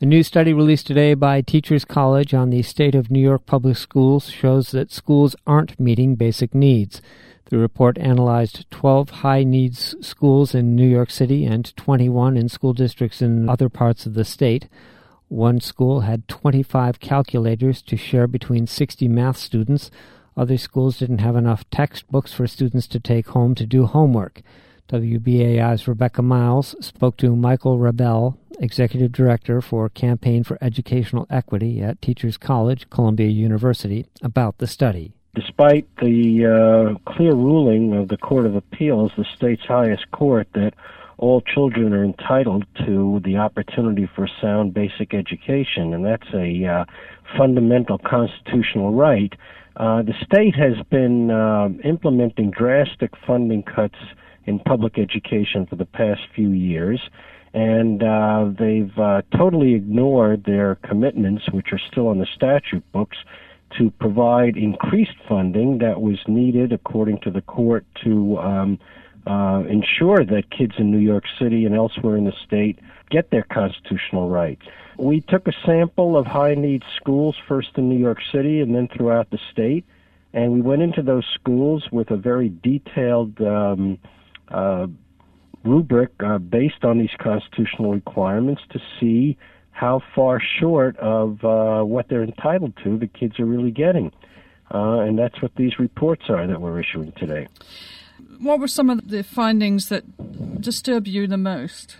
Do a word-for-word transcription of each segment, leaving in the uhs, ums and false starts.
A new study released today by Teachers College on the state of New York public schools shows that schools aren't meeting basic needs. The report analyzed twelve high-needs schools in New York City and twenty-one in school districts in other parts of the state. One school had twenty-five calculators to share between sixty math students. Other schools didn't have enough textbooks for students to take home to do homework. W B A I's Rebecca Miles spoke to Michael Rebell, Executive Director for Campaign for Educational Equity at Teachers College, Columbia University, about the study. Despite the uh, clear ruling of the Court of Appeals, the state's highest court, that all children are entitled to the opportunity for sound basic education, and that's a uh, fundamental constitutional right, uh, the state has been uh, implementing drastic funding cuts in public education for the past few years, and uh, they've uh, totally ignored their commitments, which are still on the statute books, to provide increased funding that was needed, according to the court, to um, uh, ensure that kids in New York City and elsewhere in the state get their constitutional rights. We took a sample of high-need schools, first in New York City and then throughout the state, and we went into those schools with a very detailed um, uh, rubric uh, based on these constitutional requirements to see how far short of uh, what they're entitled to the kids are really getting. Uh, and that's what these reports are that we're issuing today. What were some of the findings that disturb you the most?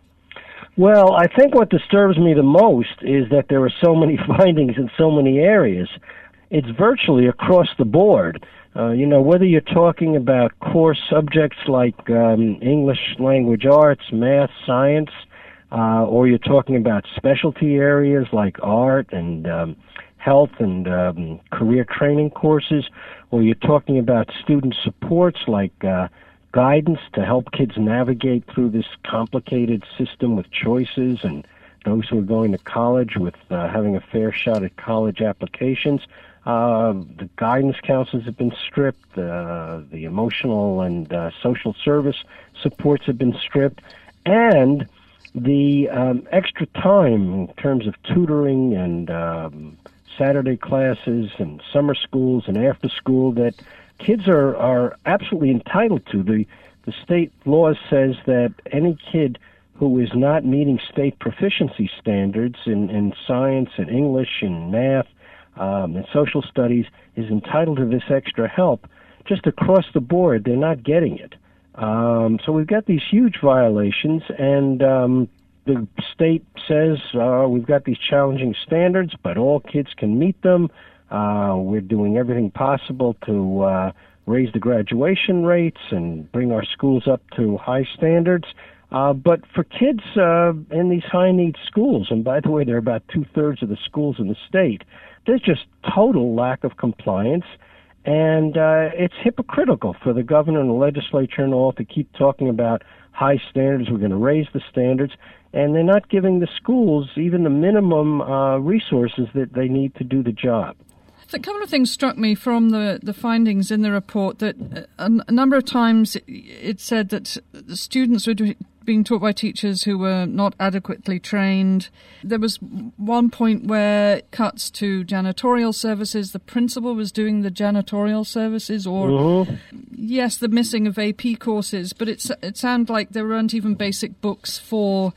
Well, I think what disturbs me the most is that there are so many findings in so many areas. It's virtually across the board. Uh, you know, whether you're talking about core subjects like um, English language arts, math, science, uh, or you're talking about specialty areas like art and um, health and um, career training courses, or you're talking about student supports like uh, guidance to help kids navigate through this complicated system with choices, and those who are going to college with uh, having a fair shot at college applications. Uh, the guidance counselors have been stripped. Uh, the emotional and uh, social service supports have been stripped. And the um, extra time in terms of tutoring and um, Saturday classes and summer schools and after school that kids are, are absolutely entitled to. The, the state law says that any kid who is not meeting state proficiency standards in, in science and English and math Um, and social studies is entitled to this extra help. Just across the board, they're not getting it. Um, so we've got these huge violations, and um, the state says uh, we've got these challenging standards, but all kids can meet them. Uh, we're doing everything possible to uh, raise the graduation rates and bring our schools up to high standards. Uh, but for kids uh, in these high-need schools, and by the way, they're about two-thirds of the schools in the state, there's just total lack of compliance, and uh, it's hypocritical for the governor and the legislature and all to keep talking about high standards. We're going to raise the standards, and they're not giving the schools even the minimum uh, resources that they need to do the job. A couple of things struck me from the, the findings in the report, that a, a number of times it, it said that the students were being taught by teachers who were not adequately trained. There was one point where cuts to janitorial services. The principal was doing the janitorial services, or mm-hmm. yes, the missing of A P courses, but it's, it sounded like there weren't even basic books for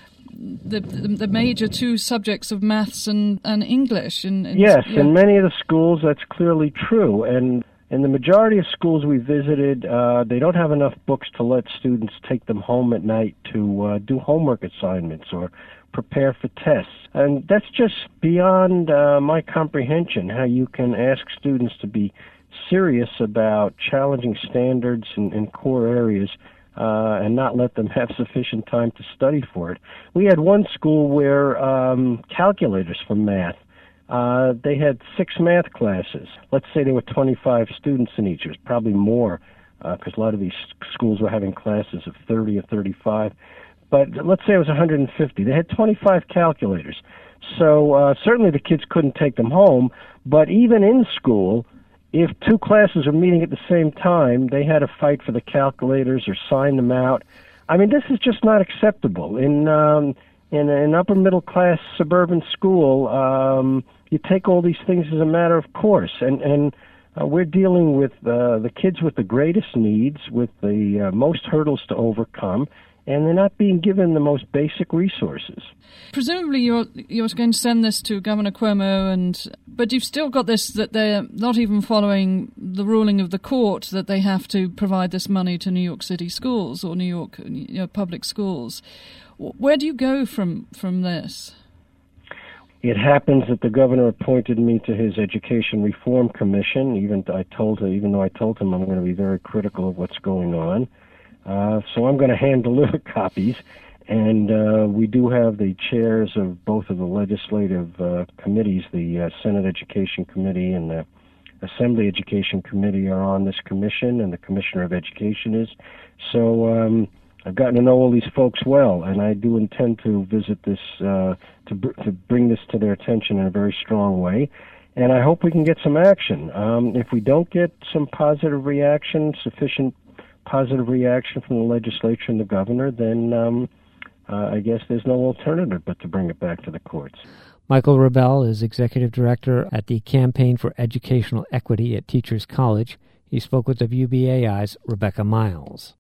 The, the the major two subjects of maths and, and English. And, and yes, yeah. in many of the schools that's clearly true. And in the majority of schools we visited, uh, they don't have enough books to let students take them home at night to uh, do homework assignments or prepare for tests. And that's just beyond uh, my comprehension, how you can ask students to be serious about challenging standards in, in core areas Uh, and not let them have sufficient time to study for it. We had one school where um, calculators for math, uh, they had six math classes. Let's say there were twenty-five students in each. It was probably more because uh, a lot of these schools were having classes of thirty or thirty-five. But let's say it was one hundred fifty. They had twenty-five calculators. So uh, certainly the kids couldn't take them home, but even in school, if two classes were meeting at the same time, they had to fight for the calculators or sign them out. I mean, this is just not acceptable. In um, in an upper middle class suburban school, um, you take all these things as a matter of course, and and uh, we're dealing with uh, the kids with the greatest needs, with the uh, most hurdles to overcome, and they're not being given the most basic resources. Presumably you're you're going to send this to Governor Cuomo, and but you've still got this that they're not even following the ruling of the court that they have to provide this money to New York City schools or New York you know, public schools. Where do you go from from this? It happens that the governor appointed me to his Education Reform Commission. Even I told him, even though I told him I'm going to be very critical of what's going on. Uh, so I'm going to hand deliver copies, and uh, we do have the chairs of both of the legislative uh, committees, the uh, Senate Education Committee and the Assembly Education Committee are on this commission, and the Commissioner of Education is. So um, I've gotten to know all these folks well, and I do intend to visit this, uh, to, br- to bring this to their attention in a very strong way. And I hope we can get some action. Um, if we don't get some positive reaction, sufficient positive reaction from the legislature and the governor, then um, uh, I guess there's no alternative but to bring it back to the courts. Michael Rebell is Executive Director at the Campaign for Educational Equity at Teachers College. He spoke with W B A I's Rebecca Miles.